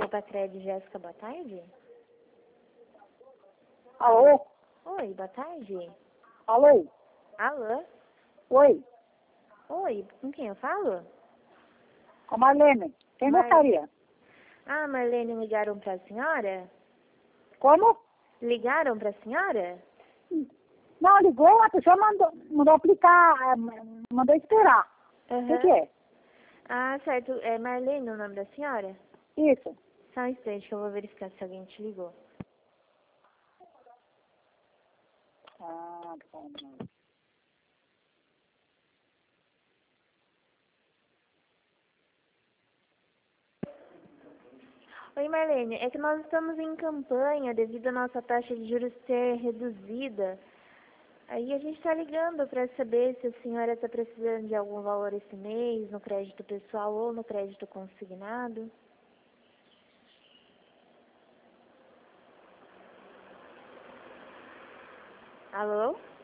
Copa Cred, Jéssica, boa tarde. Alô? Oi, boa tarde. Alô? Alô? Oi? Oi, com quem eu falo? Com a Marlene. Quem gostaria? Ah, Marlene, ligaram pra senhora? Como? Ligaram pra senhora? Não, ligou, a pessoa mandou aplicar, mandou esperar. O que é? Ah, certo. É Marlene o nome da senhora? Isso. Só um instante que eu vou verificar se alguém te ligou. Ah, tá. Oi, Marlene. É que nós estamos em campanha devido à nossa taxa de juros ser reduzida. Aí a gente está ligando para saber se a senhora está precisando de algum valor esse mês, no crédito pessoal ou no crédito consignado. Alô?